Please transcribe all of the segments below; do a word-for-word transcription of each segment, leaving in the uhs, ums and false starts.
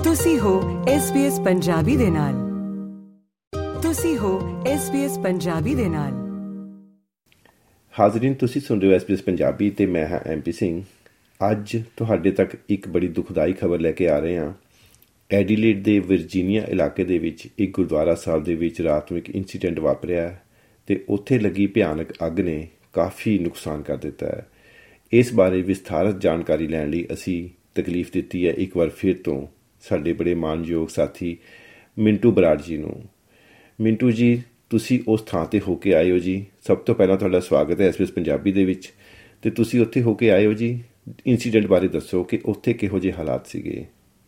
ਤੁਸੀਂ ਹੋ S B S Punjabi ਦੇ ਨਾਲ। ਤੁਸੀਂ ਹੋ ਐਸ ਬੀ ਐਸ ਪੰਜਾਬੀ ਦੇ ਨਾਲ। ਹਾਜ਼ਰੀਨ, ਤੁਸੀਂ ਸੁਣ ਰਹੇ ਹੋ ਐਸ ਬੀ ਐਸ ਪੰਜਾਬੀ ਤੇ ਮੈਂ ਹਾਂ ਐਮ ਪੀ ਸਿੰਘ। ਅੱਜ ਤੁਹਾਡੇ ਤੱਕ ਇੱਕ ਬੜੀ ਦੁਖਦਾਈ ਖਬਰ ਲੈ ਕੇ ਆ ਰਹੇ ਹਾਂ। ਐਡੀਲੇਡ ਦੇ ਵਰਜੀਨੀਆ ਇਲਾਕੇ ਦੇ ਵਿੱਚ ਇੱਕ ਗੁਰਦੁਆਰਾ ਸਾਹਿਬ ਦੇ ਵਿੱਚ ਰਾਤ ਨੂੰ ਇੱਕ ਇੰਸੀਡੈਂਟ ਵਾਪਰਿਆ ਅਤੇ ਉੱਥੇ ਲੱਗੀ ਭਿਆਨਕ ਅੱਗ ਨੇ ਕਾਫੀ ਨੁਕਸਾਨ ਕਰ ਦਿੱਤਾ ਹੈ। ਇਸ ਬਾਰੇ ਵਿਸਥਾਰਤ ਜਾਣਕਾਰੀ ਲੈਣ ਲਈ ਅਸੀਂ ਤਕਲੀਫ ਦਿੱਤੀ ਹੈ ਇੱਕ ਵਾਰ ਫਿਰ ਤੋਂ ਸਾਡੇ ਬੜੇ ਮਾਣਯੋਗ ਸਾਥੀ ਮਿੰਟੂ ਬਰਾੜ ਜੀ ਨੂੰ। ਮਿੰਟੂ ਜੀ, ਤੁਸੀਂ ਉਸ ਥਾਂ 'ਤੇ ਹੋ ਕੇ ਆਏ ਹੋ ਜੀ। ਸਭ ਤੋਂ ਪਹਿਲਾਂ ਤੁਹਾਡਾ ਸਵਾਗਤ ਹੈ ਐਸ ਬੀ ਐਸ ਪੰਜਾਬੀ ਦੇ ਵਿੱਚ। ਅਤੇ ਤੁਸੀਂ ਉੱਥੇ ਹੋ ਕੇ ਆਏ ਹੋ ਜੀ, ਇੰਸੀਡੈਂਟ ਬਾਰੇ ਦੱਸੋ ਕਿ ਉੱਥੇ ਕਿਹੋ ਜਿਹੇ ਹਾਲਾਤ ਸੀਗੇ।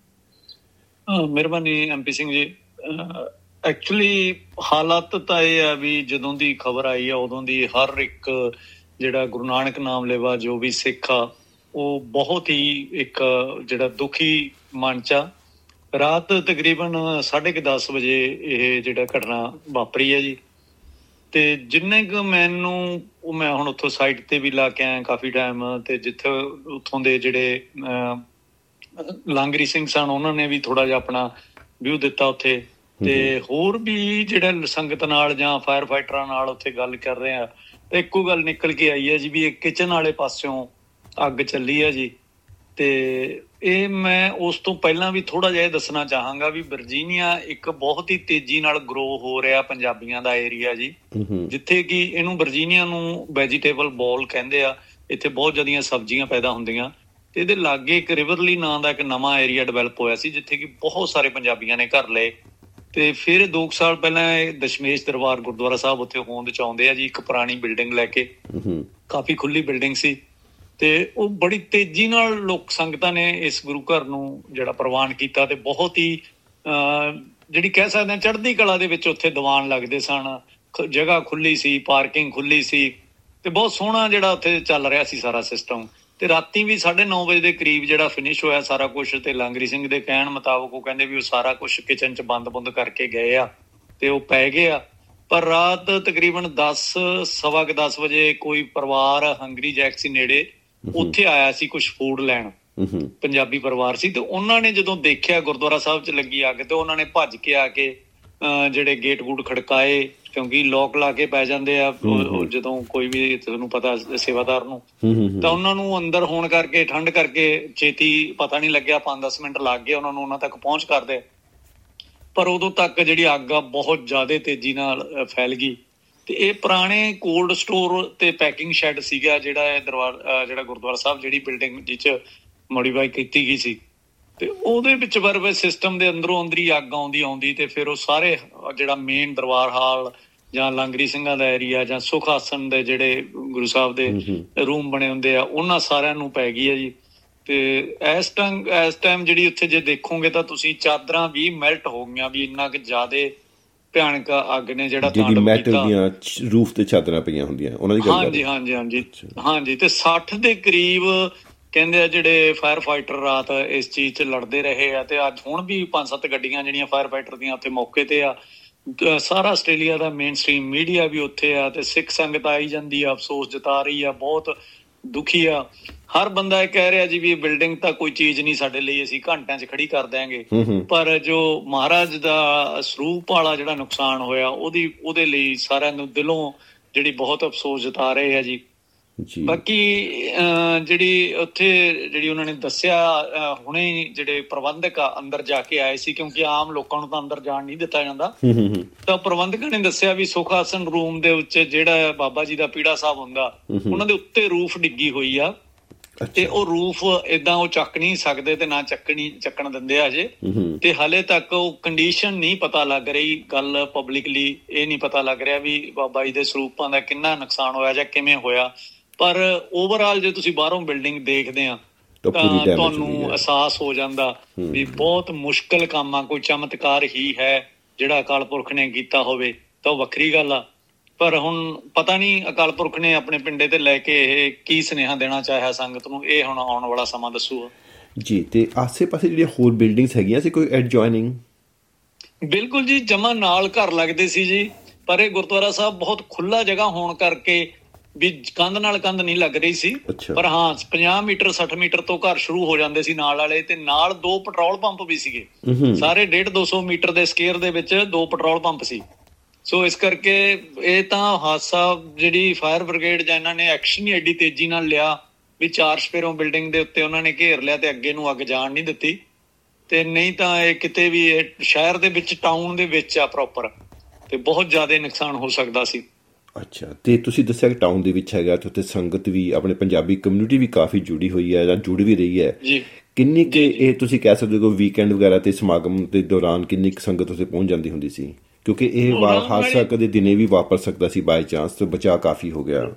ਮਿਹਰਬਾਨੀ M P Singh ji. Actually ਹਾਲਾਤ ਤਾਂ ਇਹ ਆ ਵੀ ਜਦੋਂ ਦੀ ਖਬਰ ਆਈ ਆ ਉਦੋਂ ਦੀ ਹਰ ਇੱਕ ਜਿਹੜਾ ਗੁਰੂ ਨਾਨਕ ਨਾਮ ਲੈਵਾ ਜੋ ਵੀ ਸਿੱਖ ਆ ਉਹ ਬਹੁਤ ਹੀ ਇੱਕ ਜਿਹੜਾ ਦੁਖੀ ਮਨ 'ਚ ਆ। ਰਾਤ ਤਕਰੀਬਨ ਸਾਢੇ ਕੁ ਦਸ ਵਜੇ ਇਹ ਜਿਹੜਾ ਘਟਨਾ ਵਾਪਰੀ ਹੈ ਜੀ। ਤੇ ਜਿੰਨੇ ਕੁ ਮੈਨੂੰ ਉਹ ਮੈਂ ਹੁਣ ਉੱਥੋਂ ਸਾਈਟ ਤੇ ਵੀ ਲਾ ਕੇ ਆਇਆ ਕਾਫੀ ਟਾਈਮ, ਤੇ ਜਿੱਥੇ ਉੱਥੋਂ ਦੇ ਜਿਹੜੇ ਲਾਂਗਰੀ ਸਿੰਘ ਸਨ ਉਹਨਾਂ ਨੇ ਵੀ ਥੋੜਾ ਜਿਹਾ ਆਪਣਾ ਵਿਊ ਦਿੱਤਾ ਉੱਥੇ। ਤੇ ਹੋਰ ਵੀ ਜਿਹੜਾ ਸੰਗਤ ਨਾਲ ਜਾਂ ਫਾਇਰ ਫਾਈਟਰਾਂ ਨਾਲ ਉੱਥੇ ਗੱਲ ਕਰ ਰਹੇ ਆ ਤੇ ਇੱਕੋ ਗੱਲ ਨਿਕਲ ਕੇ ਆਈ ਹੈ ਜੀ ਵੀ ਇਹ ਕਿਚਨ ਵਾਲੇ ਪਾਸਿਓਂ ਅੱਗ ਚੱਲੀ ਹੈ ਜੀ। ਤੇ ਇਹ ਮੈਂ ਉਸ ਤੋਂ ਪਹਿਲਾਂ ਵੀ ਥੋੜਾ ਜਿਹਾ ਦੱਸਣਾ ਚਾਹਾਂਗਾ ਵੀ ਵਰਜੀਨੀਆ ਇੱਕ ਬਹੁਤ ਹੀ ਤੇਜ਼ੀ ਨਾਲ ਗਰੋ ਹੋ ਰਿਹਾ ਪੰਜਾਬੀਆਂ ਦਾ ਏਰੀਆ ਜੀ, ਜਿੱਥੇ ਕਿ ਇਹਨੂੰ ਵਰਜੀਨੀਆ ਨੂੰ ਵੈਜੀਟੇਬਲ ਬੋਲ ਕਹਿੰਦੇ ਆ। ਇੱਥੇ ਬਹੁਤ ਜ਼ਿਆਦੀਆਂ ਸਬਜ਼ੀਆਂ ਪੈਦਾ ਹੁੰਦੀਆਂ ਤੇ ਇਹਦੇ ਲਾਗੇ ਇੱਕ ਰਿਵਰਲੀ ਨਾਂ ਦਾ ਇੱਕ ਨਵਾਂ ਏਰੀਆ ਡਿਵੈਲਪ ਹੋਇਆ ਸੀ ਜਿੱਥੇ ਕਿ ਬਹੁਤ ਸਾਰੇ ਪੰਜਾਬੀਆਂ ਨੇ ਘਰ ਲਏ। ਤੇ ਫਿਰ ਦੋ ਕੁ ਸਾਲ ਪਹਿਲਾਂ ਇਹ ਦਸ਼ਮੇਸ਼ ਦਰਬਾਰ ਗੁਰਦੁਆਰਾ ਸਾਹਿਬ ਉੱਥੇ ਹੋਂਦ ਚ ਆਉਂਦੇ ਆ ਜੀ, ਇੱਕ ਪੁਰਾਣੀ ਬਿਲਡਿੰਗ ਲੈ ਕੇ। ਕਾਫੀ ਖੁੱਲੀ ਬਿਲਡਿੰਗ ਸੀ ਤੇ ਉਹ ਬੜੀ ਤੇਜ਼ੀ ਨਾਲ ਲੋਕ ਸੰਗਤਾਂ ਨੇ ਇਸ ਗੁਰੂ ਘਰ ਨੂੰ ਜਿਹੜਾ ਪ੍ਰਵਾਨ ਕੀਤਾ ਤੇ ਬਹੁਤ ਹੀ ਅਹ ਜਿਹੜੀ ਕਹਿ ਸਕਦੇ ਹਾਂ ਚੜ੍ਹਦੀ ਕਲਾ ਦੇ ਵਿੱਚ ਉੱਥੇ ਦੀਵਾਨ ਲੱਗਦੇ ਸਨ। ਜਗ੍ਹਾ ਖੁੱਲੀ ਸੀ, ਪਾਰਕਿੰਗ ਖੁੱਲੀ ਸੀ ਤੇ ਬਹੁਤ ਸੋਹਣਾ ਜਿਹੜਾ ਉੱਥੇ ਚੱਲ ਰਿਹਾ ਸੀ ਸਾਰਾ ਸਿਸਟਮ। ਤੇ ਰਾਤੀ ਵੀ ਸਾਢੇ ਨੌ ਵਜੇ ਦੇ ਕਰੀਬ ਜਿਹੜਾ ਫਿਨਿਸ਼ ਹੋਇਆ ਸਾਰਾ ਕੁਛ। ਤੇ ਲਾਂਗਰੀ ਸਿੰਘ ਦੇ ਕਹਿਣ ਮੁਤਾਬਕ ਉਹ ਕਹਿੰਦੇ ਵੀ ਉਹ ਸਾਰਾ ਕੁਛ ਕਿਚਨ 'ਚ ਬੰਦ ਬੰਦ ਕਰਕੇ ਗਏ ਆ ਤੇ ਉਹ ਪੈ ਗਏ ਆ। ਪਰ ਰਾਤ ਤਕਰੀਬਨ ਦਸ ਸਵਾ ਕੁ ਦਸ ਵਜੇ ਕੋਈ ਪਰਿਵਾਰ ਹੰਗਰੀ ਜੈਕ ਸੀ ਨੇੜੇ, ਉੱਥੇ ਆਇਆ ਸੀ ਕੁਛ ਫੂਡ ਲੈਣ। ਪੰਜਾਬੀ ਪਰਿਵਾਰ ਸੀ ਤੇ ਉਹਨਾਂ ਨੇ ਜਦੋਂ ਦੇਖਿਆ ਗੁਰਦੁਆਰਾ ਸਾਹਿਬ 'ਚ ਲੱਗੀ ਅੱਗ ਤੇ ਉਹਨਾਂ ਨੇ ਭੱਜ ਕੇ ਆ ਕੇ ਅਹ ਜਿਹੜੇ ਗੇਟ ਗੂਟ ਖੜਕਾਏ, ਕਿਉਂਕਿ ਲੋਕ ਲਾ ਕੇ ਪੈ ਜਾਂਦੇ ਆ ਜਦੋਂ ਕੋਈ ਵੀ ਤੁਹਾਨੂੰ ਪਤਾ ਸੇਵਾਦਾਰ ਨੂੰ। ਤਾਂ ਉਹਨਾਂ ਨੂੰ ਅੰਦਰ ਹੋਣ ਕਰਕੇ ਠੰਡ ਕਰਕੇ ਛੇਤੀ ਪਤਾ ਨੀ ਲੱਗਿਆ, ਪੰਜ ਦਸ ਮਿੰਟ ਲੱਗ ਗਏ ਉਹਨਾਂ ਨੂੰ ਉਹਨਾਂ ਤੱਕ ਪਹੁੰਚ ਕਰਦੇ। ਪਰ ਉਦੋਂ ਤੱਕ ਜਿਹੜੀ ਅੱਗ ਆ ਬਹੁਤ ਜ਼ਿਆਦਾ ਤੇਜ਼ੀ ਨਾਲ ਫੈਲ ਗਈ। ਤੇ ਇਹ ਪੁਰਾਣੇ ਕੋਲਡ ਸਟੋਰ ਤੇ ਪੈਕਿੰਗ ਸ਼ੈੱਡ ਸੀਗਾ ਜਿਹੜਾ ਇਹ ਦਰਬਾਰ ਜਿਹੜਾ ਗੁਰਦੁਆਰਾ ਸਾਹਿਬ ਜਿਹੜੀ ਬਿਲਡਿੰਗ ਜਿਹ 'ਚ ਮੋਡੀਫਾਈ ਕੀਤੀ ਗਈ ਸੀ। ਤੇ ਉਹਦੇ ਵਿੱਚ ਵਰਵੇ ਸਿਸਟਮ ਦੇ ਅੰਦਰੋਂ ਅੰਦਰੀ ਅੱਗ ਆਉਂਦੀ ਆਉਂਦੀ ਤੇ ਫਿਰ ਉਹ ਸਾਰੇ ਜਿਹੜਾ ਮੇਨ ਦਰਬਾਰ ਹਾਲ ਜਾਂ ਲਾਂਗਰੀ ਸਿੰਘਾਂ ਦਾ ਏਰੀਆ ਜਾਂ ਸੁਖ ਆਸਣ ਦੇ ਜਿਹੜੇ ਗੁਰੂ ਸਾਹਿਬ ਦੇ ਰੂਮ ਬਣੇ ਹੁੰਦੇ ਆ ਉਹਨਾਂ ਸਾਰਿਆਂ ਨੂੰ ਪੈ ਗਈ ਹੈ ਜੀ। ਤੇ ਇਸ ਟਾਈਮ ਇਸ ਟਾਈਮ ਜਿਹੜੀ ਉੱਥੇ ਜੇ ਦੇਖੋਗੇ ਤਾਂ ਤੁਸੀਂ ਚਾਦਰਾਂ ਵੀ ਮੈਲਟ ਹੋ ਗਈਆਂ ਵੀ ਇੰਨਾ ਕੁ ਜ਼ਿਆਦੇ ਭਿਆਨਕ ਅੱਗ ਨੇ ਜਿਹੜਾ ਤਾਂਡਵ ਕੀਤਾ। ਰੂਫ ਤੇ ਚਾਦਰਾਂ ਪਈਆਂ ਹੁੰਦੀਆਂ ਉਹਨਾਂ ਦੀ ਗੱਲ। ਹਾਂਜੀ ਹਾਂਜੀ ਹਾਂਜੀ ਹਾਂਜੀ ਤੇ ਸੱਠ ਦੇ ਕਰੀਬ ਕਹਿੰਦੇ ਆ ਜਿਹੜੇ ਫਾਇਰ ਫਾਈਟਰ ਰਾਤ ਇਸ ਚੀਜ਼ 'ਚ ਲੜਦੇ ਰਹੇ ਆ। ਤੇ ਅੱਜ ਹੁਣ ਵੀ ਪੰਜ ਸੱਤ ਗੱਡੀਆਂ ਜਿਹੜੀਆਂ ਫਾਇਰ ਫਾਈਟਰ ਦੀਆਂ ਉੱਥੇ ਮੌਕੇ ਤੇ ਆ। ਸਾਰਾ ਆਸਟ੍ਰੇਲੀਆ ਦਾ ਮੇਨ ਸਟ੍ਰੀਮ ਮੀਡੀਆ ਵੀ ਉੱਥੇ ਆ ਤੇ ਸਿੱਖ ਸੰਗਤ ਆਈ ਜਾਂਦੀ ਆ, ਅਫਸੋਸ ਜਤਾ ਰਹੀ ਆ, ਬਹੁਤ ਦੁਖੀ ਆ। ਹਰ ਬੰਦਾ ਇਹ ਕਹਿ ਰਿਹਾ ਜੀ ਵੀ ਇਹ ਬਿਲਡਿੰਗ ਤਾਂ ਕੋਈ ਚੀਜ਼ ਨਹੀਂ ਸਾਡੇ ਲਈ, ਅਸੀਂ ਘੰਟਿਆਂ 'ਚ ਖੜੀ ਕਰ ਦਿਆਂਗੇ। ਪਰ ਜੋ ਮਹਾਰਾਜ ਦਾ ਸਰੂਪ ਵਾਲਾ ਜਿਹੜਾ ਨੁਕਸਾਨ ਹੋਇਆ ਉਹਦੀ ਉਹਦੇ ਲਈ ਸਾਰਿਆਂ ਨੂੰ ਦਿਲੋਂ ਜਿਹੜੀ ਬਹੁਤ ਅਫਸੋਸ ਜਤਾ ਰਹੇ ਆ ਜੀ। ਬਾਕੀ ਜਿਹੜੀ ਉੱਥੇ ਜਿਹੜੀ ਉਹਨਾਂ ਨੇ ਦੱਸਿਆ ਹੁਣੇ ਜਿਹੜੇ ਪ੍ਰਬੰਧਕ ਆ ਅੰਦਰ ਜਾ ਕੇ ਆਏ ਸੀ, ਕਿਉਂਕਿ ਆਮ ਲੋਕਾਂ ਨੂੰ ਤਾਂ ਅੰਦਰ ਜਾਣ ਨਹੀਂ ਦਿੱਤਾ ਜਾਂਦਾ। ਤਾਂ ਪ੍ਰਬੰਧਕਾਂ ਨੇ ਦੱਸਿਆ ਵੀ ਸੁਖ ਆਸਣ ਰੂਮ ਦੇ ਵਿੱਚ ਜਿਹੜਾ ਬਾਬਾ ਜੀ ਦਾ ਪੀੜਾ ਸਾਹਿਬ ਹੁੰਦਾ ਉਹਨਾਂ ਦੇ ਉੱਤੇ ਰੂਫ ਡਿੱਗੀ ਹੋਈ ਆ ਤੇ ਉਹ ਰੂਫ ਏਦਾਂ ਉਹ ਚੱਕ ਨਹੀਂ ਸਕਦੇ ਤੇ ਨਾ ਚੱਕਣੀ ਚੱਕਣ ਦਿੰਦੇ ਆ ਅਜੇ। ਤੇ ਹਾਲੇ ਤੱਕ ਉਹ ਕੰਡੀਸ਼ਨ ਨਹੀਂ ਪਤਾ ਲੱਗ ਰਹੀ, ਗੱਲ ਪਬਲਿਕਲੀ ਇਹ ਨਹੀਂ ਪਤਾ ਲੱਗ ਰਿਹਾ ਵੀ ਬਾਬਾ ਜੀ ਦੇ ਸਰੂਪਾਂ ਦਾ ਕਿੰਨਾ ਨੁਕਸਾਨ ਹੋਇਆ ਜਾਂ ਕਿਵੇਂ ਹੋਇਆ। ਪਰ ਓਵਰਆਲ ਜੇ ਤੁਸੀਂ ਬਾਹਰੋਂ ਬਿਲਡਿੰਗ ਦੇਖਦੇ ਆ ਤਾਂ ਤੁਹਾਨੂੰ ਅਹਿਸਾਸ ਹੋ ਜਾਂਦਾ ਵੀ ਬਹੁਤ ਮੁਸ਼ਕਿਲ ਕੰਮ ਆ। ਕੋਈ ਚਮਤਕਾਰ ਹੀ ਹੈ ਜਿਹੜਾ ਅਕਾਲ ਪੁਰਖ ਨੇ ਕੀਤਾ ਹੋਵੇ ਤਾਂ ਉਹ ਵੱਖਰੀ ਗੱਲ ਆ। ਪਰ ਹੁਣ ਪਤਾ ਨਹੀਂ ਅਕਾਲ ਪੁਰਖ ਨੇ ਆਪਣੇ ਪਿੰਡੇ ਤੇ ਲੈ ਕੇ ਇਹ ਕੀ ਸੁਨੇਹਾ ਦੇਣਾ ਚਾਹਿਆ ਸੰਗਤ ਨੂੰ, ਇਹ ਹੁਣ ਆਉਣ ਵਾਲਾ ਸਮਾਂ ਦੱਸੂਗਾ ਜੀ। ਤੇ ਆਸੇ ਪਾਸੇ ਜਿਹੜੀਆਂ ਹੋਰ ਬਿਲਡਿੰਗਸ ਹੈਗੀਆਂ ਸੀ ਕੋਈ ਐਡਜੋਇਨਿੰਗ? ਬਿਲਕੁਲ ਜੀ, ਜਮਾਂ ਨਾਲ ਘਰ ਲੱਗਦੇ ਸੀ ਜੀ। ਪਰ ਇਹ ਗੁਰਦੁਆਰਾ ਸਾਹਿਬ ਬਹੁਤ ਖੁੱਲਾ ਜਗ੍ਹਾ ਹੋਣ ਕਰਕੇ ਵੀ ਕੰਧ ਨਾਲ ਕੰਧ ਨਹੀਂ ਲੱਗ ਰਹੀ ਸੀ, ਪਰ ਹਾਂ ਪੰਜਾਹ ਮੀਟਰ ਸੱਠ ਮੀਟਰ ਤੋਂ ਘਰ ਸ਼ੁਰੂ ਹੋ ਜਾਂਦੇ ਸੀ ਨਾਲ ਵਾਲੇ, ਤੇ ਨਾਲ ਦੋ ਪੈਟਰੋਲ ਪੰਪ ਵੀ ਸੀਗੇ। ਸਾਰੇ ਡੇਢ ਦੋ ਸੌ ਮੀਟਰ ਦੇ ਸਕੇਅਰ ਦੇ ਵਿੱਚ ਦੋ ਪੈਟਰੋਲ ਪੰਪ ਸੀ। ਸੋ ਇਸ ਕਰਕੇ ਇਹ ਤਾਂ ਹਾਦਸਾ ਜਿਹੜੀ ਫਾਇਰ ਬ੍ਰਿਗੇਡ ਜਾਂ ਇਹਨਾਂ ਨੇ ਐਕਸ਼ਨ ਹੀ ਐਡੀ ਤੇਜ਼ੀ ਨਾਲ ਲਿਆ ਵੀ ਚਾਰ ਸਪੇਰੋਂ ਬਿਲਡਿੰਗ ਦੇ ਉੱਤੇ ਉਹਨਾਂ ਨੇ ਘੇਰ ਲਿਆ ਤੇ ਅੱਗੇ ਨੂੰ ਅੱਗ ਜਾਣ ਨਹੀਂ ਦਿੱਤੀ। ਤੇ ਨਹੀਂ ਤਾਂ ਇਹ ਕਿਤੇ ਵੀ ਇਹ ਸ਼ਹਿਰ ਦੇ ਵਿੱਚ ਟਾਊਨ ਦੇ ਵਿੱਚ ਆ ਪ੍ਰੋਪਰ, ਤੇ ਬਹੁਤ ਜ਼ਿਆਦਾ ਨੁਕਸਾਨ ਹੋ ਸਕਦਾ ਸੀ। ਅੱਛਾ, ਤੇ ਤੁਸੀਂ ਦੱਸਿਆ ਕਿ ਟਾਊਨ ਦੇ ਵਿੱਚ ਹੈਗਾ ਤੇ ਉੱਥੇ ਸੰਗਤ ਵੀ, ਆਪਣੇ ਪੰਜਾਬੀ ਕਮਿਊਨਿਟੀ ਵੀ ਕਾਫੀ ਜੁੜੀ ਹੋਈ ਹੈ ਜਾਂ ਜੁੜ ਵੀ ਰਹੀ ਹੈ ਜੀ। ਕਿੰਨੀ ਕੁ ਇਹ ਤੁਸੀਂ ਕਹਿ ਸਕਦੇ ਹੋ ਵੀਕਐਂਡ ਵਗੈਰਾ ਤੇ ਸਮਾਗਮ ਦੇ ਦੌਰਾਨ ਕਿੰਨੀ ਕੁ ਸੰਗਤ ਉੱਥੇ ਪਹੁੰਚ ਜਾਂਦੀ ਹੁੰਦੀ ਸੀ? ਕਿਉਂਕਿ ਇਹ ਹਾਦਸਾ ਕਦੇ ਦਿਨੇ ਵੀ ਵਾਪਰ ਸਕਦਾ ਸੀ ਬਾਈ ਚਾਂਸ, ਤੇ ਬਚਾਅ ਕਾਫੀ ਹੋ ਗਿਆ।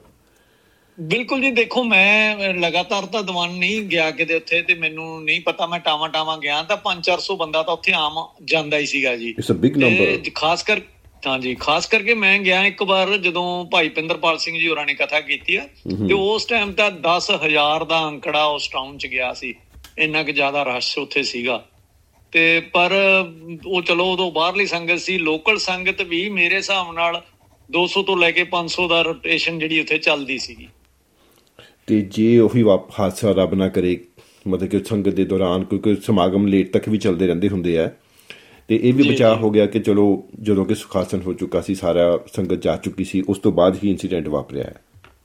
ਬਿਲਕੁਲ ਜੀ, ਦੇਖੋ ਮੈਂ ਲਗਾਤਾਰ ਤਾਂ ਦੀਵਾਨ ਨਹੀਂ ਗਿਆ ਕਿਤੇ ਉੱਥੇ, ਤੇ ਮੈਨੂੰ ਨਹੀਂ ਪਤਾ, ਮੈਂ ਟਾਵਾਂ ਟਾਵਾਂ ਗਿਆ ਤਾਂ ਪੰਜ ਚਾਰ ਸੌ ਬੰਦਾ ਤਾਂ ਉੱਥੇ ਆਮ ਜਾਂਦਾ ਹੀ ਸੀਗਾ ਜੀ। It's a big number. ਖਾਸ ਕਰ ਹਾਂਜੀ ਖਾਸ ਕਰਕੇ ਮੈਂ ਗਿਆ ਇੱਕ ਵਾਰ ਜਦੋਂ ਭਾਈ ਪਿੰਦਰਪਾਲ ਸਿੰਘ ਜੀ ਹੋਰਾਂ ਨੇ ਕਥਾ ਕੀਤੀ ਆ, ਤੇ ਉਸ ਟਾਈਮ ਤਾਂ ਦਸ ਹਜ਼ਾਰ ਦਾ ਅੰਕੜਾ ਉਸ ਟਾਊਨ ਚ ਗਿਆ ਸੀ, ਇੰਨਾ ਕੁ ਜ਼ਿਆਦਾ ਰਸ਼ ਉੱਥੇ ਸੀਗਾ। ਤੇ ਪਰ ਉਹ ਚਲੋ ਉਦੋਂ ਬਾਹਰਲੀ ਸੰਗਤ ਸੀ, ਲੋਕਲ ਸੰਗਤ ਵੀ ਮੇਰੇ ਹਿਸਾਬ ਨਾਲ ਦੋ ਸੌ ਤੋਂ ਲੈ ਕੇ ਪੰਜ ਸੌ ਦਾ ਰੋਟੇਸ਼ਨ ਜਿਹੜੀ ਉੱਥੇ ਚੱਲਦੀ ਸੀਗੀ। ਤੇ ਜੇ ਉਹੀ ਹਾਦਸਾ ਰੱਬ ਨਾ ਕਰੇ, ਮਤਲਬ ਕਿ ਸੰਗਤ ਦੇ ਦੌਰਾਨ ਕਿਉਂਕਿ ਸਮਾਗਮ ਲੇਟ ਤੱਕ ਵੀ ਚੱਲਦੇ ਰਹਿੰਦੇ ਹੁੰਦੇ ਆ, ਤੇ ਇਹ ਵੀ ਬਚਾਅ ਹੋ ਗਿਆ ਕਿ ਚਲੋ ਜਦੋਂ ਕਿ ਸੁਖਾਸਨ ਹੋ ਚੁੱਕਾ ਸੀ, ਸਾਰਾ ਸੰਗਤ ਜਾ ਚੁੱਕੀ ਸੀ, ਉਸ ਤੋਂ ਬਾਅਦ ਹੀ ਇੰਸੀਡੈਂਟ ਵਾਪਰਿਆ ਹੈ।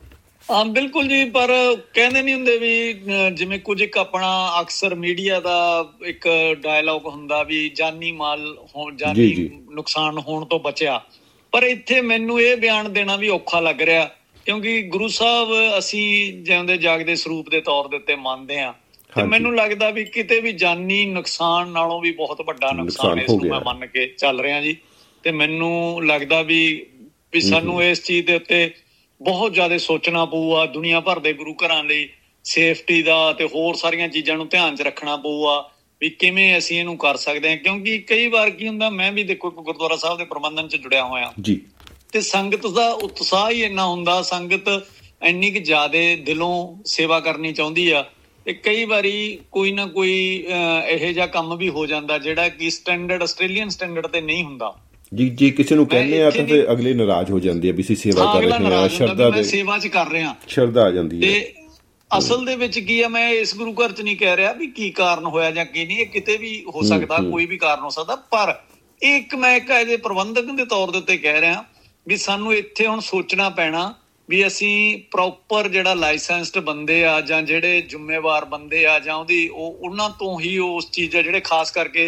ਹਾਂ ਬਿਲਕੁਲ ਜੀ, ਪਰ ਕਹਿੰਦੇ ਨਹੀਂ ਹੁੰਦੇ ਵੀ ਜਿਵੇਂ ਕੁਝ ਇੱਕ ਆਪਣਾ ਅਕਸਰ ਮੀਡੀਆ ਦਾ ਇੱਕ ਡਾਇਲੌਗ ਹੁੰਦਾ ਵੀ ਜਾਨੀ ਮਾਲ ਹੋ ਜਾਨੀ ਨੁਕਸਾਨ ਹੋਣ ਤੋਂ ਬਚਿਆ, ਪਰ ਇੱਥੇ ਮੈਨੂੰ ਇਹ ਬਿਆਨ ਦੇਣਾ ਵੀ ਔਖਾ ਲੱਗ ਰਿਹਾ, ਕਿਉਂਕਿ ਗੁਰੂ ਸਾਹਿਬ ਅਸੀਂ ਜਿਉਂਦੇ ਜਾਗਦੇ ਸਰੂਪ ਦੇ ਤੌਰ ਦੇ ਉੱਤੇ ਮੰਨਦੇ ਹਾਂ, ਤੇ ਮੈਨੂੰ ਲੱਗਦਾ ਵੀ ਕਿਤੇ ਵੀ ਜਾਨੀ ਨੁਕਸਾਨ ਨਾਲੋਂ ਵੀ ਬਹੁਤ ਵੱਡਾ ਨੁਕਸਾਨ ਇਸ ਨੂੰ ਮੈਂ ਮੰਨ ਕੇ ਚੱਲ ਰਿਹਾ ਜੀ। ਤੇ ਮੈਨੂੰ ਲੱਗਦਾ ਵੀ ਵੀ ਸਾਨੂੰ ਇਸ ਚੀਜ਼ ਦੇ ਉੱਤੇ ਬਹੁਤ ਜ਼ਿਆਦਾ ਸੋਚਣਾ ਪਊਗਾ, ਦੁਨੀਆ ਭਰ ਦੇ ਗੁਰੂ ਘਰਾਂ ਲਈ ਸੇਫਟੀ ਦਾ ਤੇ ਹੋਰ ਸਾਰੀਆਂ ਚੀਜ਼ਾਂ ਨੂੰ ਧਿਆਨ 'ਚ ਰੱਖਣਾ ਪਊਗਾ ਵੀ ਕਿਵੇਂ ਅਸੀਂ ਇਹਨੂੰ ਕਰ ਸਕਦੇ ਹਾਂ। ਕਿਉਂਕਿ ਕਈ ਵਾਰ ਕੀ ਹੁੰਦਾ, ਮੈਂ ਵੀ ਦੇਖੋ ਇੱਕ ਗੁਰਦੁਆਰਾ ਸਾਹਿਬ ਦੇ ਪ੍ਰਬੰਧਨ 'ਚ ਜੁੜਿਆ ਹੋਇਆ ਜੀ, ਤੇ ਸੰਗਤ ਦਾ ਉਤਸ਼ਾਹ ਹੀ ਇੰਨਾ ਹੁੰਦਾ, ਸੰਗਤ ਇੰਨੀ ਕੁ ਜ਼ਿਆਦਾ ਦਿਲੋਂ ਸੇਵਾ ਕਰਨੀ ਚਾਹੁੰਦੀ ਆ, ਤੇ ਕਈ ਵਾਰੀ ਕੋਈ ਨਾ ਕੋਈ ਇਹੋ ਜਿਹਾ ਕੰਮ ਵੀ ਹੋ ਜਾਂਦਾ ਜਿਹੜਾ ਕਿ ਸਟੈਂਡਰਡ ਆਸਟ੍ਰੇਲੀਅਨ ਸਟੈਂਡਰਡ ਤੇ ਨਹੀਂ ਹੁੰਦਾ ਜੀ। ਜੇ ਕਿਸੇ ਨੂੰ ਕਹਿੰਦੇ ਆ ਤਾਂ ਫਿਰ ਅਗਲੇ ਨਾਰਾਜ਼ ਹੋ ਜਾਂਦੇ ਆ ਵੀ ਅਸੀਂ ਸੇਵਾ ਕਰ ਰਹੇ ਹਾਂ, ਸ਼ਰਧਾ ਦੇ ਸੇਵਾ 'ਚ ਕਰ ਰਹੇ ਹਾਂ, ਸ਼ਰਧਾ ਆ ਜਾਂਦੀ ਹੈ। ਤੇ ਅਸਲ ਦੇ ਵਿੱਚ ਕੀ ਆ, ਮੈਂ ਇਸ ਗੁਰੂ ਘਰ 'ਚ ਨਹੀਂ ਕਹਿ ਰਿਹਾ ਵੀ ਕੀ ਕਾਰਨ ਹੋਇਆ ਜਾਂ ਕੀ ਨਹੀਂ, ਇਹ ਕਿਤੇ ਵੀ ਹੋ ਸਕਦਾ, ਕੋਈ ਵੀ ਕਾਰਨ ਹੋ ਸਕਦਾ, ਪਰ ਇਹ ਇੱਕ ਮੈਂ ਇੱਕ ਇਹਦੇ ਪ੍ਰਬੰਧਕ ਦੇ ਤੌਰ ਦੇ ਉੱਤੇ ਕਹਿ ਰਿਹਾ ਵੀ ਸਾਨੂੰ ਇੱਥੇ ਹੁਣ ਸੋਚਣਾ ਪੈਣਾ ਵੀ ਅਸੀਂ ਪ੍ਰੋਪਰ ਜਿਹੜਾ ਲਾਇਸੈਂਸਡ ਬੰਦੇ ਆ ਜਾਂ ਜਿਹੜੇ ਜ਼ਿੰਮੇਵਾਰ ਬੰਦੇ ਆ ਜਾਂ ਉਹਦੀ ਉਹ ਉਹਨਾਂ ਤੋਂ ਹੀ ਉਸ ਚੀਜ਼ ਆ ਜਿਹੜੇ ਖਾਸ ਕਰਕੇ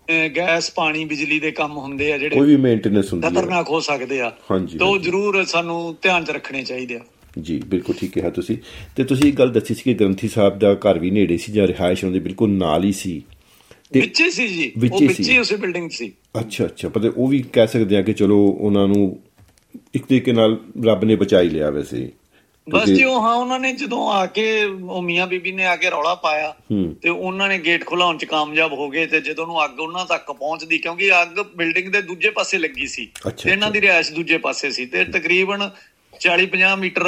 ਗੈਸ ਪਾਣੀ ਬਿਜਲੀ ਦੇ ਕੰਮ ਹੁੰਦੇ ਆ ਜਿਹੜੇ ਕੋਈ ਵੀ ਮੇਨਟੇਨੈਂਸ ਹੁੰਦੀ ਹੈ ਖਤਰਨਾਕ ਹੋ ਸਕਦੇ ਆ, ਤਾਂ ਉਹ ਜ਼ਰੂਰ ਸਾਨੂੰ ਧਿਆਨ 'ਚ ਰੱਖਣੇ ਚਾਹੀਦੇ ਆ ਜੀ। ਬਿਲਕੁਲ ਠੀਕ ਕਿਹਾ ਤੁਸੀਂ। ਤੇ ਤੁਸੀਂ ਇੱਕ ਗੱਲ ਦੱਸੀ ਸੀ ਕਿ ਗ੍ਰੰਥੀ ਸਾਹਿਬ ਦਾ ਘਰ ਵੀ ਨੇੜੇ ਸੀ ਜਾਂ ਰਿਹਾਇਸ਼ ਉਹਨਾਂ ਦੇ ਬਿਲਕੁਲ ਨਾਲ ਹੀ ਸੀ, ਵਿੱਚੇ ਸੀ ਜੀ, ਉਹ ਵਿੱਚੇ ਉਸੇ ਬਿਲਡਿੰਗ 'ਚ ਸੀ। ਅੱਛਾ ਅੱਛਾ, ਪਰ ਉਹ ਵੀ ਕਹਿ ਸਕਦੇ ਆ ਕਿ ਚਲੋ ਉਹਨਾਂ ਨੂੰ ਇੱਕ ਤਰੀਕੇ ਨਾਲ ਰੱਬ ਨੇ ਬਚਾ ਹੀ ਲਿਆ ਵੈਸੇ। ਬਸ ਜੀ ਉਹ ਹਾਂ ਉਹਨਾਂ ਨੇ ਜਦੋਂ ਆ ਕੇ ਉਹ ਮੀਆਂ ਬੀਬੀ ਨੇ ਆ ਕੇ ਰੌਲਾ ਪਾਇਆ ਤੇ ਉਹਨਾਂ ਨੇ ਗੇਟ ਖੁਲਾਉਣ 'ਚ ਕਾਮਯਾਬ ਹੋ ਗਏ, ਤੇ ਜਦੋਂ ਨੂੰ ਅੱਗ ਉਹਨਾਂ ਤੱਕ ਪਹੁੰਚਦੀ, ਕਿਉਂਕਿ ਅੱਗ ਬਿਲਡਿੰਗ ਦੇ ਦੂਜੇ ਪਾਸੇ ਲੱਗੀ ਸੀ ਤੇ ਇਹਨਾਂ ਦੀ ਰਿਹਾਇਸ਼ ਦੂਜੇ ਪਾਸੇ ਸੀ, ਤੇ ਤਕਰੀਬਨ ਚਾਲੀ ਪੰਜਾਹ ਮੀਟਰ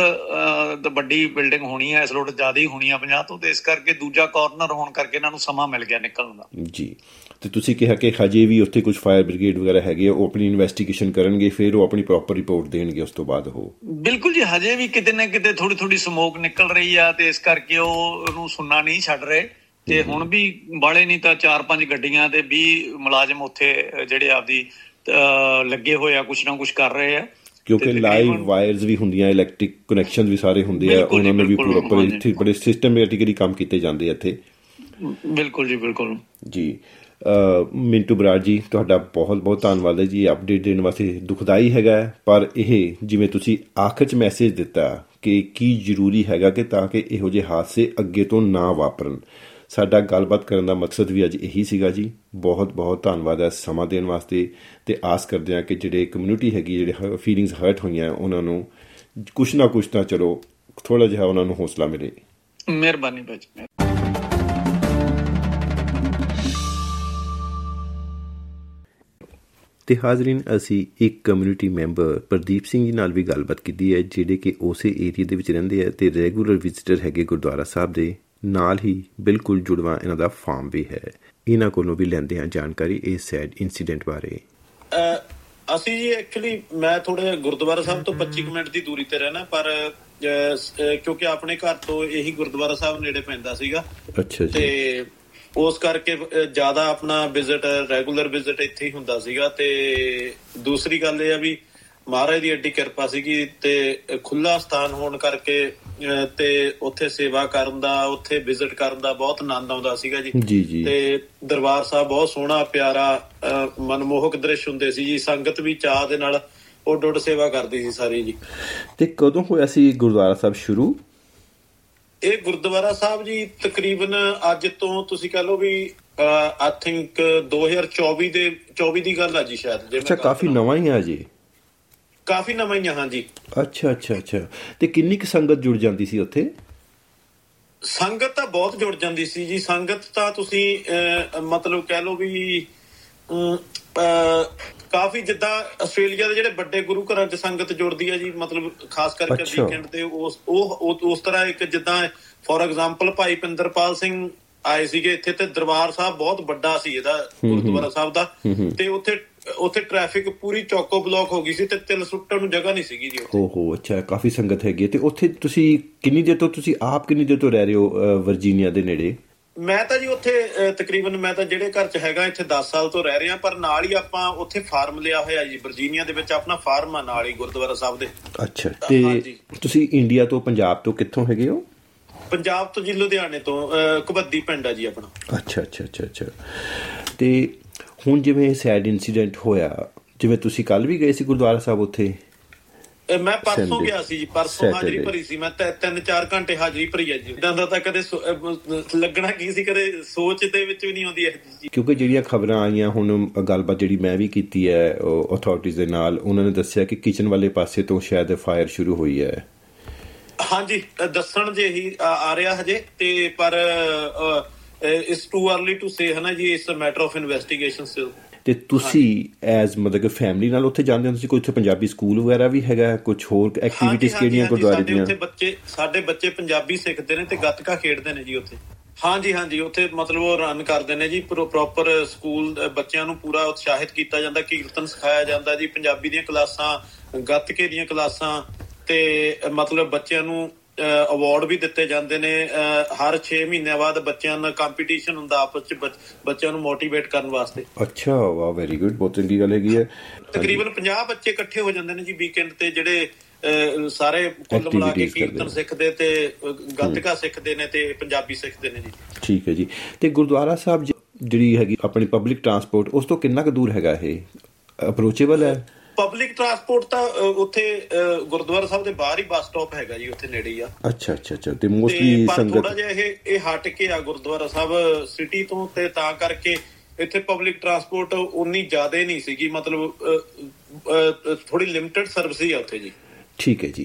ਵੱਡੀ ਬਿਲਡਿੰਗ ਹੋਣੀ ਹੈ, ਇਸ ਲੋਟ ਜ਼ਿਆਦਾ ਹੀ ਹੋਣੀ ਆ ਪੰਜਾਹ ਤੋਂ, ਤੇ ਇਸ ਕਰਕੇ ਦੂਜਾ ਕਾਰਨਰ ਹੋਣ ਕਰਕੇ ਇਹਨਾਂ ਨੂੰ ਸਮਾਂ ਮਿਲ ਗਿਆ ਨਿਕਲਣ ਦਾ ਜੀ। ਤੇ ਤੁਸੀਂ ਕਿਹਾ ਕਿ ਹਜੇ ਵੀ ਉੱਥੇ ਕੁਝ ਫਾਇਰ ਬ੍ਰਿਗੇਡ ਵਗੈਰਾ ਹੈਗੇ, ਉਹ ਆਪਣੀ ਇਨਵੈਸਟੀਗੇਸ਼ਨ ਕਰਨਗੇ, ਫਿਰ ਉਹ ਆਪਣੀ ਪ੍ਰੋਪਰ ਰਿਪੋਰਟ ਦੇਣਗੇ ਉਸ ਤੋਂ ਬਾਅਦ ਉਹ। ਬਿਲਕੁਲ ਜੀ, ਹਜੇ ਵੀ ਕਿਤੇ ਨਾ ਕਿਤੇ ਥੋੜੀ ਥੋੜੀ ਸਮੋਕ ਨਿਕਲ ਰਹੀ ਆ, ਤੇ ਇਸ ਕਰਕੇ ਉਹ ਉਹਨੂੰ ਸੁਣਨਾ ਨਹੀਂ ਛੱਡ ਰਹੇ, ਤੇ ਹੁਣ ਵੀ ਬਾਲੇ ਨਹੀਂ ਤਾਂ ਚਾਰ ਪੰਜ ਗੱਡੀਆਂ ਤੇ ਵੀਹ ਮੁਲਾਜ਼ਮ ਉੱਥੇ ਜਿਹੜੇ ਆਪਦੀ ਲੱਗੇ ਹੋਏ ਆ, ਕੁਛ ਨਾ ਕੁਛ ਕਰ ਰਹੇ ਆ, ਕਿਉਂਕਿ ਲਾਈਵ ਵਾਇਰਸ ਵੀ ਹੁੰਦੀਆਂ, ਇਲੈਕਟ੍ਰਿਕ ਕਨੈਕਸ਼ਨ ਵੀ ਸਾਰੇ ਹੁੰਦੇ ਆ, ਉਹਨਾਂ ਨੂੰ ਵੀ ਪ੍ਰੋਪਰ ਇੱਥੇ ਬੜੇ ਸਿਸਟਮੈਟਿਕਲੀ ਕੰਮ ਕੀਤੇ ਜਾਂਦੇ ਆ ਇੱਥੇ। ਬਿਲਕੁਲ ਜੀ ਬਿਲਕੁਲ ਜੀ। ਮਿੰਟੂ ਬਰਾੜ ਜੀ, ਤੁਹਾਡਾ ਬਹੁਤ ਬਹੁਤ ਧੰਨਵਾਦ ਹੈ ਜੀ ਅਪਡੇਟ ਦੇਣ ਵਾਸਤੇ। ਦੁਖਦਾਈ ਹੈਗਾ, ਪਰ ਇਹ ਜਿਵੇਂ ਤੁਸੀਂ ਆਖਰ 'ਚ ਮੈਸੇਜ ਦਿੱਤਾ ਕਿ ਕੀ ਜ਼ਰੂਰੀ ਹੈਗਾ ਕਿ ਤਾਂ ਕਿ ਇਹੋ ਜਿਹੇ ਹਾਦਸੇ ਅੱਗੇ ਤੋਂ ਨਾ ਵਾਪਰਨ। ਸਾਡਾ ਗੱਲਬਾਤ ਕਰਨ ਦਾ ਮਕਸਦ ਵੀ ਅੱਜ ਇਹੀ ਸੀਗਾ ਜੀ। ਬਹੁਤ ਬਹੁਤ ਧੰਨਵਾਦ ਹੈ ਸਮਾਂ ਦੇਣ ਵਾਸਤੇ, ਤੇ ਆਸ ਕਰਦੇ ਹਾਂ ਕਿ ਜਿਹੜੇ ਕਮਿਊਨਿਟੀ ਹੈਗੀ, ਜਿਹੜੇ ਫੀਲਿੰਗਸ ਹਰਟ ਹੋਈਆਂ, ਉਹਨਾਂ ਨੂੰ ਕੁਛ ਨਾ ਕੁਛ ਤਾਂ ਚਲੋ ਥੋੜ੍ਹਾ ਜਿਹਾ ਉਹਨਾਂ ਨੂੰ ਹੌਸਲਾ ਮਿਲੇ। ਮਿਹਰਬਾਨੀ ਭਾਜੀ। ਤੇ ਹਾਜ਼ਰੀਨ, ਅਸੀਂ ਇੱਕ ਕਮਿਊਨਿਟੀ ਮੈਂਬਰ ਪ੍ਰਦੀਪ ਸਿੰਘ ਜੀ ਨਾਲ ਵੀ ਗੱਲਬਾਤ ਕੀਤੀ ਹੈ, ਜਿਹੜੇ ਕਿ ਉਸੇ ਏਰੀਏ ਦੇ ਵਿੱਚ ਰਹਿੰਦੇ ਆ ਤੇ ਰੈਗੂਲਰ ਵਿਜ਼ਿਟਰ ਹੈਗੇ ਗੁਰਦੁਆਰਾ ਸਾਹਿਬ ਦੇ, ਨਾਲ ਹੀ ਬਿਲਕੁਲ ਜੁੜਵਾ ਇਹਨਾਂ ਦਾ ਫਾਰਮ ਵੀ ਹੈ। ਇਹਨਾਂ ਕੋਲੋਂ ਵੀ ਲੈਂਦੇ ਹਾਂ ਜਾਣਕਾਰੀ ਇਸ ਸੈਡ ਇੰਸੀਡੈਂਟ ਬਾਰੇ। ਅਸੀਂ ਜੀ ਐਕਚੁਅਲੀ ਮੈਂ ਥੋੜੇ ਗੁਰਦੁਆਰਾ ਸਾਹਿਬ ਤੋਂ ਪੱਚੀ ਕੁ ਮਿੰਟ ਦੀ ਦੂਰੀ ਤੇ ਰਹਿਣਾ, ਪਰ ਕਿਉਂਕਿ ਆਪਣੇ ਘਰ ਤੋਂ ਇਹੀ ਗੁਰਦੁਆਰਾ ਸਾਹਿਬ ਨੇੜੇ ਪੈਂਦਾ ਸੀਗਾ। ਅੱਛਾ ਜੀ। ਤੇ ਉਸ ਕਰਕੇ ਜ਼ਿਆਦਾ ਆਪਣਾ ਵਿਜ਼ਿਟ ਰੈਗੂਲਰ ਵਿਜ਼ਿਟ ਇੱਥੇ ਹੀ ਹੁੰਦਾ ਸੀਗਾ। ਤੇ ਦੂਸਰੀ ਗੱਲ ਇਹ ਆ ਵੀ ਮਹਾਰਾਜ ਦੀ ਐਡੀ ਕਿਰਪਾ ਸੀਗੀ ਤੇ ਖੁੱਲਾ ਸਥਾਨ ਹੋਣ ਕਰਕੇ ਤੇ ਉੱਥੇ ਸੇਵਾ ਕਰਨ ਦਾ, ਉੱਥੇ ਵਿਜ਼ਿਟ ਕਰਨ ਦਾ ਬਹੁਤ ਆਨੰਦ ਆਉਂਦਾ ਸੀਗਾ ਜੀ। ਜੀ ਜੀ। ਤੇ ਦਰਬਾਰ ਸਾਹਿਬ ਬਹੁਤ ਸੋਹਣਾ ਪਿਆਰਾ ਮਨਮੋਹਕ ਦ੍ਰਿਸ਼ ਹੁੰਦੇ ਸੀ ਜੀ। ਸੰਗਤ ਵੀ ਚਾਅ ਦੇ ਨਾਲ ਉੱਡ ਉੱਡ ਸੇਵਾ ਕਰਦੀ ਸੀ ਸਾਰੀ ਜੀ। ਤੇ ਕਦੋਂ ਹੋਇਆ ਸੀ ਗੁਰਦੁਆਰਾ ਸਾਹਿਬ ਸ਼ੁਰੂ? ਇਹ ਗੁਰਦੁਆਰਾ ਸਾਹਿਬ ਜੀ ਤਕਰੀਬਨ ਅੱਜ ਤੋਂ ਤੁਸੀਂ ਕਹਿ ਲਓ ਵੀ ਆਈ ਥਿੰਕ ਦੋ ਹਜ਼ਾਰ ਚੌਵੀ ਦੇ ਚੌਵੀ ਦੀ ਗੱਲ ਆ ਜੀ ਸ਼ਾਇਦ। ਅੱਛਾ, ਕਾਫੀ ਨਵਾਂ ਹੀ ਆ ਜੀ। ਕਾਫੀ ਨਵਾਂ ਹੀ ਆ, ਹਾਂਜੀ। ਅੱਛਾ ਅੱਛਾ ਅੱਛਾ। ਤੇ ਕਿੰਨੀ ਕੁ ਸੰਗਤ ਜੁੜ ਜਾਂਦੀ ਸੀ ਉੱਥੇ? ਸੰਗਤ ਤਾਂ ਬਹੁਤ ਜੁੜ ਜਾਂਦੀ ਸੀ ਜੀ। ਸੰਗਤ ਤਾਂ ਤੁਸੀਂ ਮਤਲਬ ਕਹਿ ਲਓ ਵੀ ਕਾਫੀ ਜਿੱਦਾਂ ਆਸਟ੍ਰੇਲੀਆ ਦੇ ਜਿਹੜੇ ਵੱਡੇ ਗੁਰੂ ਘਰਾਂ ਚ ਸੰਗਤ ਜੁੜਦੀ ਹੈ ਜੀ, ਮਤਲਬ ਖਾਸ ਕਰਕੇ ਵੀਕਐਂਡ ਤੇ ਉਸ ਉਹ ਉਸ ਤਰ੍ਹਾਂ ਇੱਕ ਜਿੱਦਾਂ ਫੋਰ ਐਗਜ਼ਾਮਪਲ ਭਾਈ ਪਿੰਦਰਪਾਲ ਸਿੰਘ ਆਏ ਸੀਗੇ ਇੱਥੇ ਤੇ ਦਰਬਾਰ ਸਾਹਿਬ ਬਹੁਤ ਵੱਡਾ ਸੀ ਇਹਦਾ ਗੁਰਦੁਆਰਾ ਸਾਹਿਬ ਦਾ। ਤੇ ਉੱਥੇ ਉੱਥੇ ਟ੍ਰੈਫਿਕ ਪੂਰੀ ਚੌਕੋ ਬਲੌਕ ਹੋ ਗਈ ਸੀ ਤੇ ਤਿਲ ਸੁੱਟਣ ਨੂੰ ਜਗ੍ਹਾ ਨਹੀਂ ਸੀਗੀ ਜੀ। ਓਹੋ, ਅੱਛਾ, ਕਾਫੀ ਸੰਗਤ ਹੈਗੀ। ਤੇ ਉੱਥੇ ਤੁਸੀਂ ਕਿੰਨੀ ਦੇਰ ਤੋਂ ਤੁਸੀਂ ਆਪ ਕਿੰਨੀ ਦੇਰ ਤੋਂ ਰਹਿ ਰਹੇ ਹੋ ਵਰਜੀਨੀਆ ਦੇ ਨੇੜੇ? ਮੈਂ ਤਾਂ ਜੀ ਉੱਥੇ ਤਕਰੀਬਨ ਮੈਂ ਤਾਂ ਜਿਹੜੇ ਘਰ ਚ ਹੈਗਾ ਇੱਥੇ ਦਸ ਸਾਲ ਤੋਂ ਰਹਿ ਰਿਹਾ, ਪਰ ਨਾਲ ਹੀ ਆਪਾਂ ਉੱਥੇ ਫਾਰਮ ਲਿਆ ਹੋਇਆ ਜੀ ਵਰਜੀਨੀਆ ਦੇ ਵਿੱਚ। ਆਪਣਾ ਫਾਰਮ ਆ ਨਾਲ ਹੀ ਗੁਰਦੁਆਰਾ ਸਾਹਿਬ ਦੇ। ਅੱਛਾ। ਤੇ ਤੁਸੀਂ ਇੰਡੀਆ ਤੋਂ, ਪੰਜਾਬ ਤੋਂ ਕਿੱਥੋਂ ਹੈਗੇ ਹੋ? ਪੰਜਾਬ ਤੋਂ ਜੀ, ਲੁਧਿਆਣੇ ਤੋਂ। ਕਬੱਦੀ ਪਿੰਡ ਆ ਜੀ ਆਪਣਾ। ਅੱਛਾ ਅੱਛਾ ਅੱਛਾ ਅੱਛਾ। ਤੇ ਹੁਣ ਜਿਵੇਂ ਸੈਡ ਇੰਸੀਡੈਂਟ ਹੋਇਆ, ਜਿਵੇਂ ਤੁਸੀਂ ਕੱਲ ਵੀ ਗਏ ਸੀ ਗੁਰਦੁਆਰਾ ਸਾਹਿਬ ਉੱਥੇ? ਮੈਂ ਪਰਸੋਂ ਗਿਆ ਸੀ ਜੀ, ਪਰਸੋਂ ਹਾਜ਼ਰੀ ਭਰੀ ਸੀ ਮੈਂ। ਤਿੰਨ ਚਾਰ ਘੰਟੇ ਹਾਜ਼ਰੀ ਭਰੀ ਹੈ ਜੀ। ਇਦਾਂ ਦਾ ਤਾਂ ਕਦੇ ਲੱਗਣਾ ਕੀ ਸੀ, ਕਦੇ ਸੋਚ ਦੇ ਵਿੱਚ ਵੀ ਨਹੀਂ ਆਉਂਦੀ ਇਹ ਜੀ। ਕਿਉਂਕਿ ਜਿਹੜੀਆਂ ਖਬਰਾਂ ਆਈਆਂ ਹੁਣ, ਗੱਲਬਾਤ ਜਿਹੜੀ ਮੈਂ ਵੀ ਕੀਤੀ ਹੈ ਅਥਾਰਟੀਜ਼ ਦੇ ਨਾਲ, ਉਹਨਾਂ ਨੇ ਦੱਸਿਆ ਕਿ ਕਿਚਨ ਵਾਲੇ ਪਾਸੇ ਤੋਂ ਸ਼ਾਇਦ ਫਾਇਰ ਸ਼ੁਰੂ ਹੋਈ ਹੈ। ਹਾਂਜੀ, ਦੱਸਣ ਜੇ ਹੀ ਆ ਰਿਹਾ ਹਜੇ ਤੇ, ਪਰ it's too early to say, ਹੈ ਨਾ ਜੀ। It's a matter of investigation still. ਤੇ ਤੁਸੀਂ ਐਜ਼ ਮਤਲਬ ਕਿ ਫੈਮਿਲੀ ਨਾਲ ਉੱਥੇ ਜਾਂਦੇ ਹੋ? ਤੁਸੀਂ ਕੋਈ ਉੱਥੇ ਪੰਜਾਬੀ ਸਕੂਲ ਵਗੈਰਾ ਵੀ ਹੈਗਾ? ਕੁਝ ਹੋਰ ਐਕਟੀਵਿਟੀਜ਼ ਕਿਹੜੀਆਂ ਗੁਰਦੁਆਰੇ ਦੀਆਂ? ਉੱਥੇ ਬੱਚੇ ਸਾਡੇ ਬੱਚੇ ਪੰਜਾਬੀ ਸਿੱਖਦੇ ਨੇ ਤੇ ਗੱਤਕਾ ਖੇਡਦੇ ਨੇ ਜੀ ਉੱਥੇ। ਹਾਂਜੀ ਹਾਂਜੀ, ਉੱਥੇ ਮਤਲਬ ਉਹ ਰਨ ਕਰਦੇ ਨੇ ਜੀ ਪ੍ਰੋਪਰ ਸਕੂਲ। ਬੱਚਿਆਂ ਨੂੰ ਪੂਰਾ ਉਤਸ਼ਾਹਿਤ ਕੀਤਾ ਜਾਂਦਾ, ਕੀਰਤਨ ਸਿਖਾਇਆ ਜਾਂਦਾ ਜੀ, ਪੰਜਾਬੀ ਦੀਆਂ ਕਲਾਸਾਂ, ਗੱਤਕੇ ਦੀਆਂ ਕਲਾਸਾਂ, ਤੇ ਮਤਲਬ ਬੱਚਿਆਂ ਨੂੰ ਅਵਾਰਡ ਵੀ ਦਿੱਤੇ ਜਾਂਦੇ ਨੇ। ਹਰ ਛੇ ਮਹੀਨਿਆਂ ਬਾਅਦ ਬੱਚਿਆਂ ਦਾ ਕੰਪੀਟੀਸ਼ਨ ਹੁੰਦਾ ਆਪਸ ਚ, ਬੱਚਿਆਂ ਨੂੰ ਮੋਟੀਵੇਟ ਕਰਨ ਵਾਸਤੇ। ਅੱਛਾ, ਵਾਹ, ਵੈਰੀ ਗੁੱਡ, ਬਹੁਤ ਚੰਗੀ ਗੱਲ ਹੈਗੀ ਹੈ। ਤਕਰੀਬਨ ਪੰਜਾਹ ਬੱਚੇ ਇਕੱਠੇ ਹੋ ਜਾਂਦੇ ਨੇ ਜੀ ਵੀਕਐਂਡ ਤੇ, ਜਿਹੜੇ ਸਾਰੇ ਕੁੱਲ ਮਿਲਾ ਕੇ ਕੀਰਤਨ ਸਿੱਖਦੇ ਤੇ ਗੱਤਕਾ ਸਿੱਖਦੇ ਨੇ ਤੇ ਪੰਜਾਬੀ ਸਿੱਖਦੇ ਨੇ ਜੀ। ਠੀਕ ਹੈ ਜੀ। ਤੇ ਗੁਰਦੁਆਰਾ ਸਾਹਿਬ ਜਿਹੜੀ ਹੈਗੀ ਆਪਣੀ ਪਬਲਿਕ ਟਰਾਂਸਪੋਰਟ, ਉਸ ਤੋਂ ਕਿੰਨਾ ਕੁ ਦੂਰ ਹੈਗਾ? ਇਹ ਅਪਰੋਚੇਬਲ ਹੈ? ਪਬਲਿਕ ਟਰਾਂਸਪੋਰਟ ਤਾਂ ਉੱਥੇ ਗੁਰਦੁਆਰਾ ਸਾਹਿਬ ਦੇ ਬਾਹਰ ਹੀ ਬੱਸ ਸਟਾਪ ਹੈਗਾ ਜੀ, ਉੱਥੇ ਨੇੜੇ ਹੀ ਆ। ਅੱਛਾ ਅੱਛਾ ਅੱਛਾ। ਤੇ ਮੋਸਟਲੀ ਸੰਗਤ ਥੋੜਾ ਜਿਹਾ ਇਹ ਇਹ ਹਟ ਕੇ ਆ ਗੁਰਦੁਆਰਾ ਸਾਹਿਬ ਸਿਟੀ ਤੋਂ, ਤੇ ਤਾਂ ਕਰਕੇ ਇੱਥੇ ਪਬਲਿਕ ਟਰਾਂਸਪੋਰਟ ਉਨੀ ਜ਼ਿਆਦਾ ਨਹੀਂ ਸੀਗੀ, ਮਤਲਬ ਥੋੜੀ ਲਿਮਟਿਡ ਸਰਵਿਸ ਹੀ ਆ ਉੱਥੇ ਜੀ। ਠੀਕ ਹੈ ਜੀ।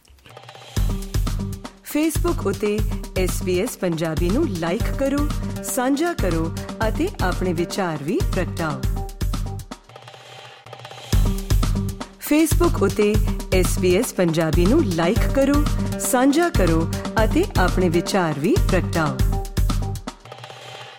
ਫੇਸਬੁੱਕ ਉਤੇ ਐਸ ਬੀ ਐਸ ਪੰਜਾਬੀ ਨੂੰ ਲਾਈਕ ਕਰੋ, ਸਾਂਝਾ ਕਰੋ ਅਤੇ ਆਪਣੇ ਵਿਚਾਰ ਵੀ ਪ੍ਰਗਟਾਓ। ਫੇਸਬੁੱਕ ਉਤੇ ਐਸ ਬੀ ਐਸ ਪੰਜਾਬੀ ਨੂੰ ਲਾਈਕ ਕਰੋ, ਸਾਂਝਾ ਕਰੋ ਅਤੇ ਆਪਣੇ ਵਿਚਾਰ ਵੀ ਪ੍ਰਗਟਾਓ।